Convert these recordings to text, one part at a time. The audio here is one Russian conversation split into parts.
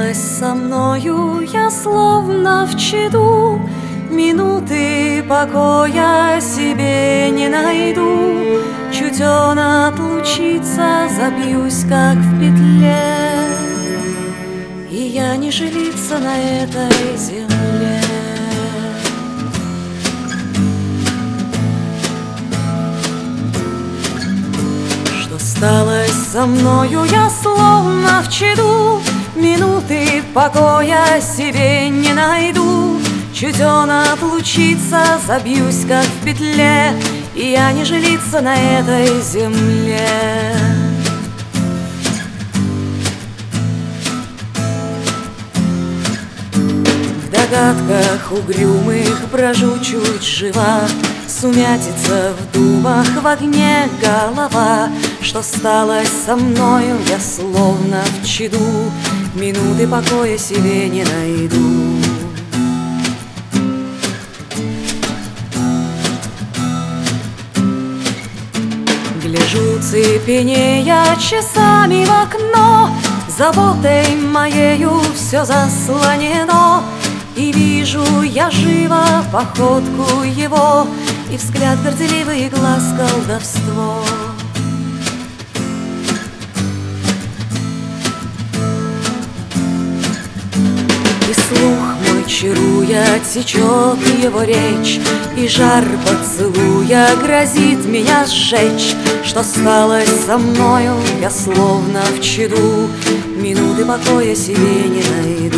сталось со мною, я словно в чаду, минуты покоя себе не найду. Чуть он отлучится, забьюсь, как в петле, и я не жилиться на этой земле. Что сталось со мною, я словно в чаду, минуты покоя себе не найду. Чуть он отлучится, забьюсь, как в петле, и я не жилиться на этой земле. В догадках угрюмых брожу чуть жива, сумятица в думах, в огне голова. Что сталось со мною, я словно в чаду, минуты покоя себе не найду. Гляжу цепенея часами в окно, заботой моею все заслонено, и вижу я живо походку его, и взгляд горделивый, и глаз колдовство. И слух мой чаруя, течет его речь, и жар поцелуя грозит меня сжечь. Что сталось со мною, я словно в чаду, минуты покоя себе не найду.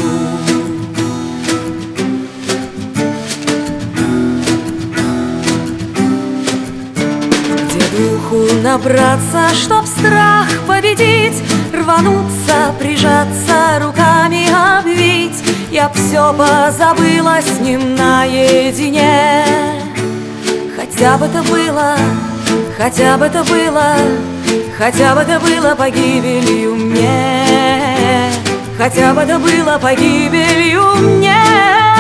Где духу набраться, чтоб страх победить, рвануться, прижаться, руками обвить? Я все позабыла с ним наедине. Хотя бы это было, хотя бы это было, хотя бы это было погибелью мне, хотя бы это было погибелью мне.